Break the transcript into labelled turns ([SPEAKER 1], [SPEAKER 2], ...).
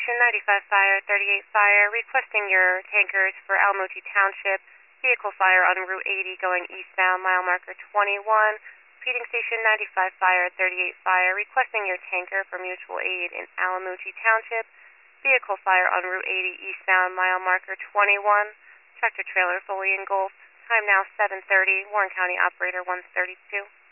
[SPEAKER 1] Station 95 Fire, 38 Fire, requesting your tankers for Alamootee Township. Vehicle fire on Route 80 going eastbound, mile marker 21. Repeating Station 95 Fire, 38 Fire, requesting your tanker for mutual aid in Alamootee Township. Vehicle fire on Route 80 eastbound, mile marker 21. Tractor trailer fully engulfed. Time now 7:30. Warren County Operator 132.